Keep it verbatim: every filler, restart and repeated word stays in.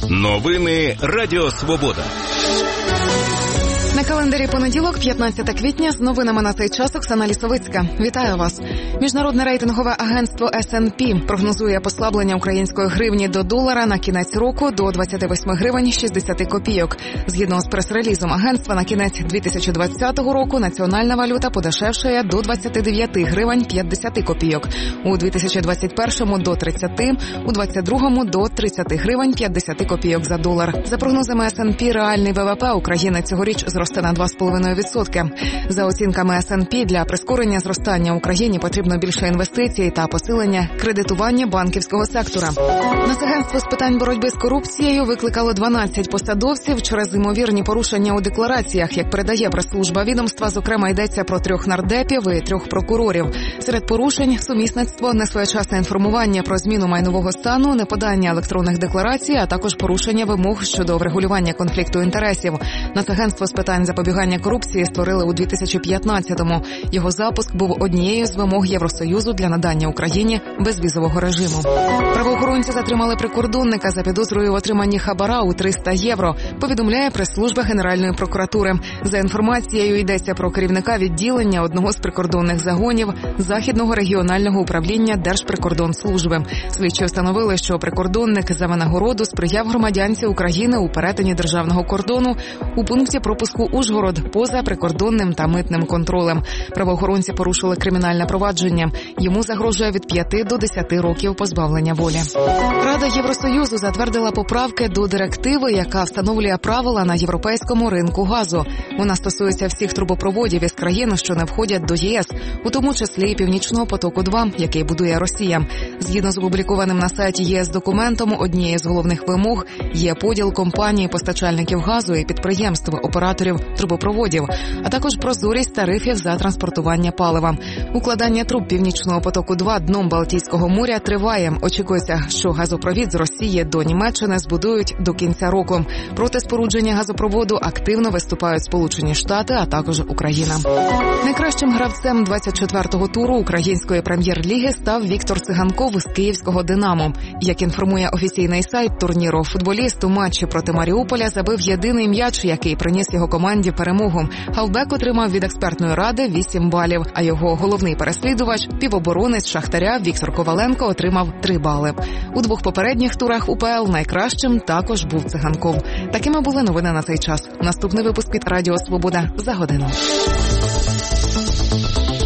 Новини Радіо Свобода. На календарі понеділок, п'ятнадцяте квітня, з новинами на цей час Оксана Лісовицька. Вітаю вас. Міжнародне рейтингове агентство ес енд пі прогнозує послаблення української гривні до долара на кінець року до двадцять вісім гривень шістдесят копійок. Згідно з прес-релізом агентства, на кінець дві тисячі двадцятого року національна валюта подешевшає до двадцять дев'ять гривень п'ятдесят копійок, у дві тисячі двадцять першому до тридцяти, у двадцять другому до тридцяти гривень п'ятдесят копійок за долар. За прогнозами ес енд пі, реальний ве ве пе України цьогоріч зросте на два з половиною відсотки. За оцінками ес енд пі, для прискорення зростання Україні потрібно більше інвестицій та посилення кредитування банківського сектора. Нацагентство з питань боротьби з корупцією викликало дванадцять посадовців через ймовірні порушення у деклараціях. Як передає прес-служба відомства, зокрема йдеться про трьох нардепів і трьох прокурорів. Серед порушень – сумісництво, несвоєчасне інформування про зміну майнового стану, неподання електронних декларацій, а також порушення вимог щодо врегулювання конфлікту інтересів. Нацагентство з питань запобігання корупції створили у дві тисячі п'ятнадцятому. Його запуск був однією з вимог Євросоюзу для надання Україні безвізового режиму. Правоохоронці затримали прикордонника за підозрою в отриманні хабара у триста євро, повідомляє прес-служба Генеральної прокуратури. За інформацією, йдеться про керівника відділення одного з прикордонних загонів Західного регіонального управління Держприкордонслужби. Слідчі встановили, що прикордонник за винагороду сприяв громадянці України у перетині державного кордону у пункті пропуску Ужгород поза прикордонним та митним контролем. Правоохоронці порушили кримінальне провадження. Йому загрожує від п'яти до десяти років позбавлення волі. Рада Євросоюзу затвердила поправки до директиви, яка встановлює правила на європейському ринку газу. Вона стосується всіх трубопроводів із країн, що не входять до ЄС, у тому числі і Північного потоку-два, який будує Росія. Згідно з опублікованим на сайті ЄС документом, однією з головних вимог є поділ компаній, постачальників газу і підприємств, операторів трубопроводів, а також прозорість тарифів за транспортування палива. Укладання труб Північного потоку-два дном Балтійського моря триває. Очікується, що газопровід з Росії до Німеччини збудують до кінця року. Проти спорудження газопроводу активно виступають Сполучені Штати, а також Україна. Найкращим гравцем двадцять четвертого туру української прем'єр-ліги став Віктор Циганков з київського «Динамо». Як інформує офіційний сайт турніру, футболіст у матчі проти Маріуполя забив єдиний м'яч, який приніс його команді перемогу. Хавбек отримав від експертної ради вісім балів, а його головний переслідувач, півоборонець Шахтаря Віктор Коваленко, отримав три бали. У двох попередніх турах УПЛ найкращим також був Циганков. Такими були новини на цей час. Наступний випуск від Радіо Свобода за годину.